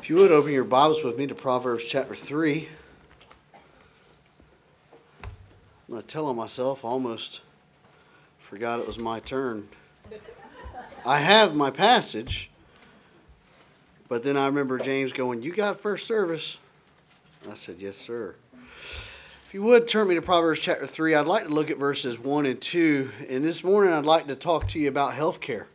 If you would open your Bibles with me to Proverbs chapter 3. I'm going to tell on myself, I almost forgot it was my turn. I have my passage, but then I remember James going, "You got first service?" I said, "Yes, sir." If you would turn me to Proverbs chapter 3, I'd like to look at verses 1 and 2. And this morning I'd like to talk to you about health care.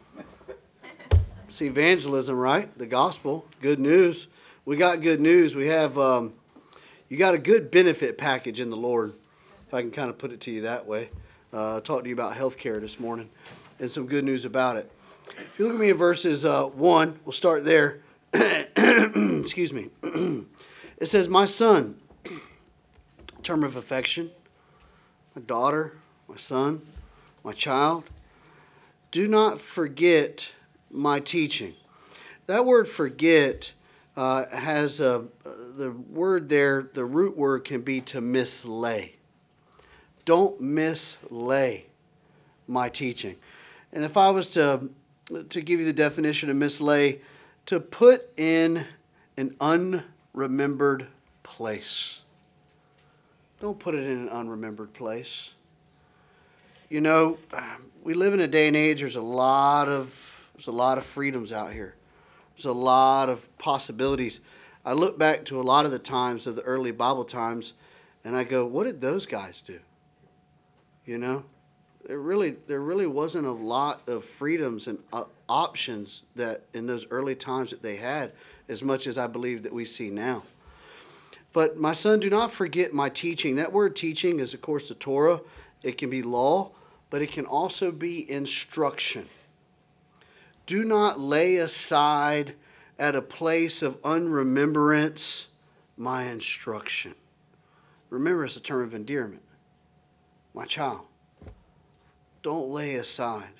It's evangelism, right? The gospel, good news. We got good news. We have, you got a good benefit package in the Lord, if I can kind of put it to you that way. Talk to you about health care this morning and some good news about it. If you look at me in verses 1, we'll start there. Excuse me. It says, "My son," term of affection, my daughter, my son, my child, "do not forget my teaching." That word "forget" has the word there, the root word can be to mislay. Don't mislay my teaching. And if I was to give you the definition of mislay, to put in an unremembered place. Don't put it in an unremembered place. You know, we live in a day and age, there's a lot of freedoms out here. There's a lot of possibilities. I look back to a lot of the times of the early Bible times, and I go, what did those guys do? You know, there really wasn't a lot of freedoms and options that in those early times that they had, as much as I believe that we see now. But my son, do not forget my teaching. That word teaching is, of course, the Torah. It can be law, but it can also be instruction. Do not lay aside at a place of unremembrance my instruction. Remember, it's a term of endearment. My child, don't lay aside.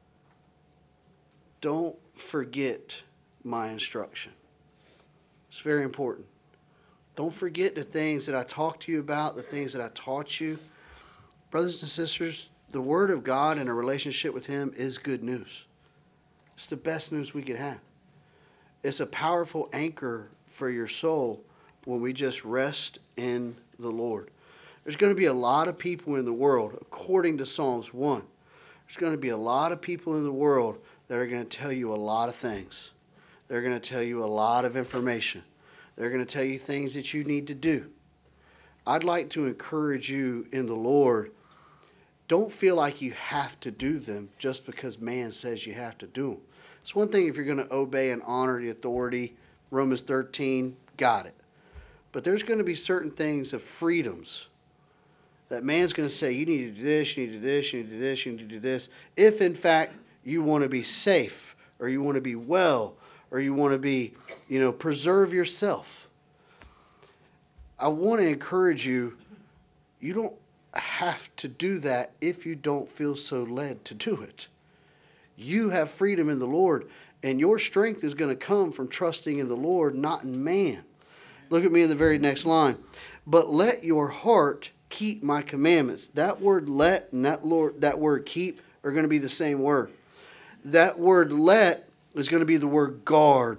Don't forget my instruction. It's very important. Don't forget the things that I talked to you about, the things that I taught you. Brothers and sisters, the Word of God and a relationship with Him is good news. It's the best news we could have. It's a powerful anchor for your soul when we just rest in the Lord. There's going to be a lot of people in the world, according to Psalms 1. There's going to be a lot of people in the world that are going to tell you a lot of things. They're going to tell you a lot of information. They're going to tell you things that you need to do. I'd like to encourage you in the Lord. Don't feel like you have to do them just because man says you have to do them. It's one thing if you're going to obey and honor the authority. Romans 13, got it. But there's going to be certain things of freedoms that man's going to say, you need to do this, you need to do this, you need to do this, you need to do this. If in fact you want to be safe, or you want to be well, or you want to be, preserve yourself. I want to encourage you, you don't have to do that if you don't feel so led to do it. You have freedom in the Lord, and your strength is going to come from trusting in the Lord, not in man. Look at me in the very next line. But let your heart keep my commandments. That word let and that word keep are going to be the same word. That word let is going to be the word guard.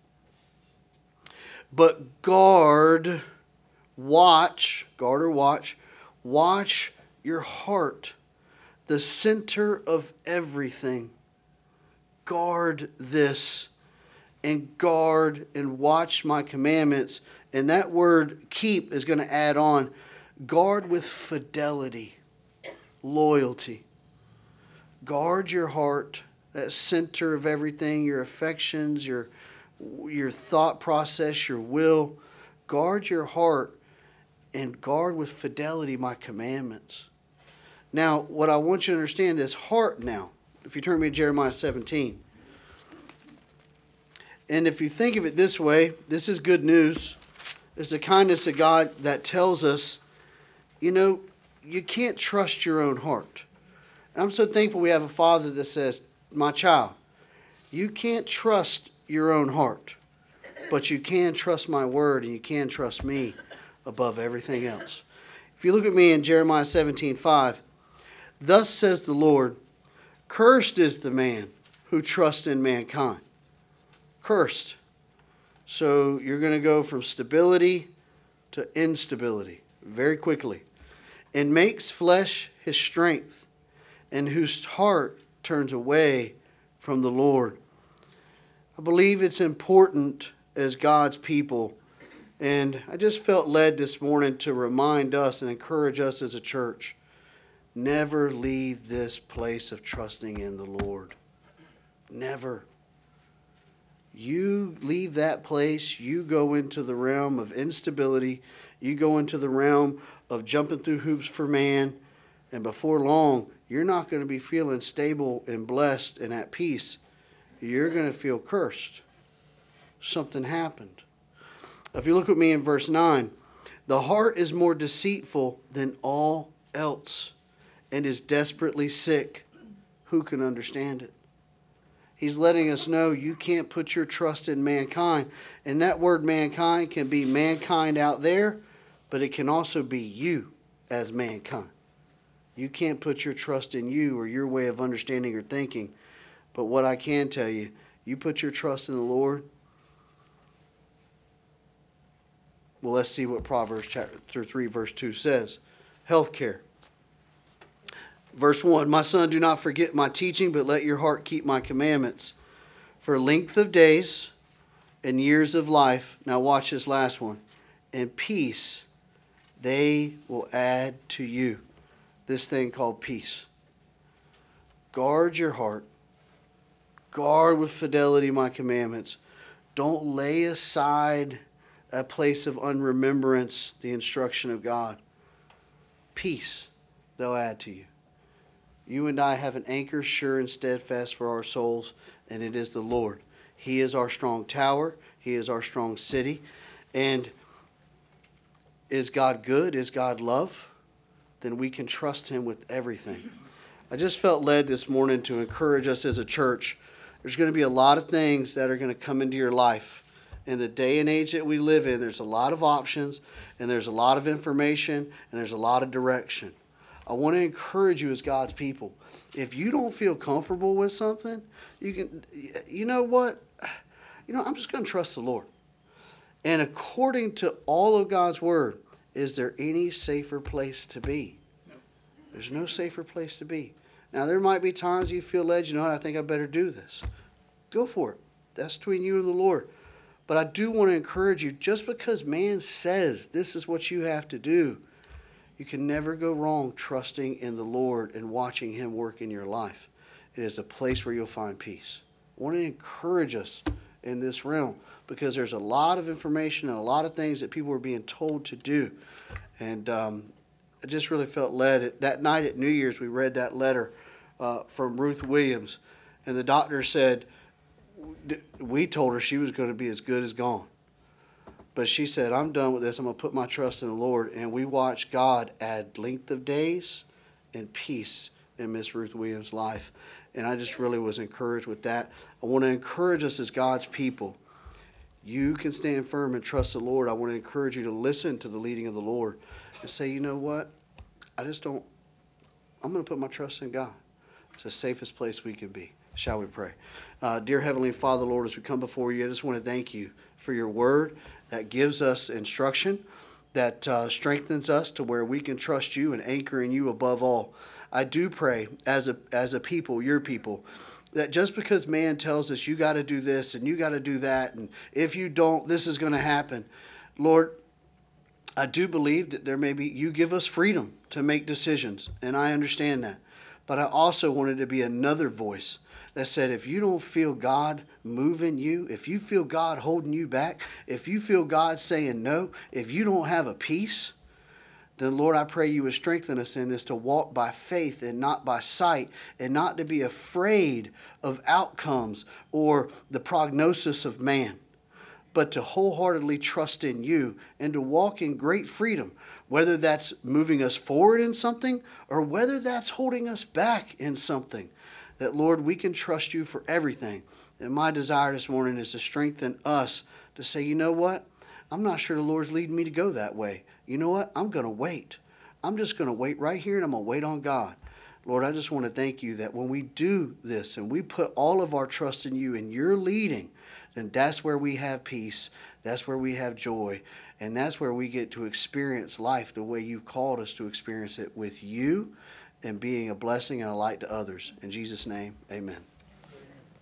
But guard or watch your heart, the center of everything. Guard this and guard and watch my commandments. And that word keep is going to add on guard with fidelity, loyalty. Guard your heart, that center of everything, your affections, your thought process, your will. Guard your heart and guard with fidelity my commandments. Now, what I want you to understand is heart now. If you turn me to Jeremiah 17. And if you think of it this way, this is good news. It's the kindness of God that tells us, you can't trust your own heart. And I'm so thankful we have a Father that says, my child, you can't trust your own heart, but you can trust my word and you can trust me above everything else. If you look at me in Jeremiah 17:5, thus says the Lord, cursed is the man who trusts in mankind. Cursed. So you're going to go from stability to instability very quickly. And makes flesh his strength, and whose heart turns away from the Lord. I believe it's important as God's people, and I just felt led this morning to remind us and encourage us as a church, never leave this place of trusting in the Lord. Never. You leave that place, you go into the realm of instability, you go into the realm of jumping through hoops for man, and before long, you're not going to be feeling stable and blessed and at peace. You're going to feel cursed. Something happened. If you look at me in verse 9, the heart is more deceitful than all else and is desperately sick. Who can understand it? He's letting us know you can't put your trust in mankind. And that word mankind can be mankind out there, but it can also be you as mankind. You can't put your trust in you or your way of understanding or thinking. But what I can tell you, you put your trust in the Lord. Well, let's see what Proverbs chapter 3, verse 2 says. Healthcare. Verse 1, my son, do not forget my teaching, but let your heart keep my commandments. For length of days and years of life, now watch this last one, and peace they will add to you. This thing called peace. Guard your heart. Guard with fidelity my commandments. Don't lay aside a place of unremembrance the instruction of God. Peace they'll add to you. You and I have an anchor sure and steadfast for our souls, and it is the Lord. He is our strong tower. He is our strong city. And is God good? Is God love? Then we can trust him with everything. I just felt led this morning to encourage us as a church. There's going to be a lot of things that are going to come into your life. In the day and age that we live in, there's a lot of options, and there's a lot of information, and there's a lot of direction. I want to encourage you as God's people. If you don't feel comfortable with something, you know what? I'm just going to trust the Lord. And according to all of God's word, is there any safer place to be? No. There's no safer place to be. Now, there might be times you feel led, I think I better do this. Go for it. That's between you and the Lord. But I do want to encourage you, just because man says this is what you have to do, you can never go wrong trusting in the Lord and watching him work in your life. It is a place where you'll find peace. I want to encourage us in this realm because there's a lot of information and a lot of things that people are being told to do. And I just really felt led. That night at New Year's, we read that letter from Ruth Williams. And the doctor said, we told her she was going to be as good as gone. But she said, I'm done with this. I'm going to put my trust in the Lord. And we watched God add length of days and peace in Miss Ruth Williams' life. And I just really was encouraged with that. I want to encourage us as God's people. You can stand firm and trust the Lord. I want to encourage you to listen to the leading of the Lord and say, you know what? I'm going to put my trust in God. It's the safest place we can be. Shall we pray? Dear Heavenly Father, Lord, as we come before you, I just want to thank you for your word that gives us instruction, that strengthens us to where we can trust you and anchor in you above all. I do pray as a people, your people, that just because man tells us you got to do this and you got to do that, and if you don't, this is going to happen. Lord, I do believe that you give us freedom to make decisions, and I understand that. But I also wanted to be another voice that said, if you don't feel God moving you, if you feel God holding you back, if you feel God saying no, if you don't have a peace, then Lord, I pray you would strengthen us in this to walk by faith and not by sight, and not to be afraid of outcomes or the prognosis of man, but to wholeheartedly trust in you and to walk in great freedom, whether that's moving us forward in something or whether that's holding us back in something. That, Lord, we can trust you for everything. And my desire this morning is to strengthen us to say, you know what? I'm not sure the Lord's leading me to go that way. You know what? I'm going to wait. I'm just going to wait right here, and I'm going to wait on God. Lord, I just want to thank you that when we do this and we put all of our trust in you and your leading, And that's where we have peace. That's where we have joy. And that's where we get to experience life the way you called us to experience it, with you and being a blessing and a light to others. In Jesus' name, amen.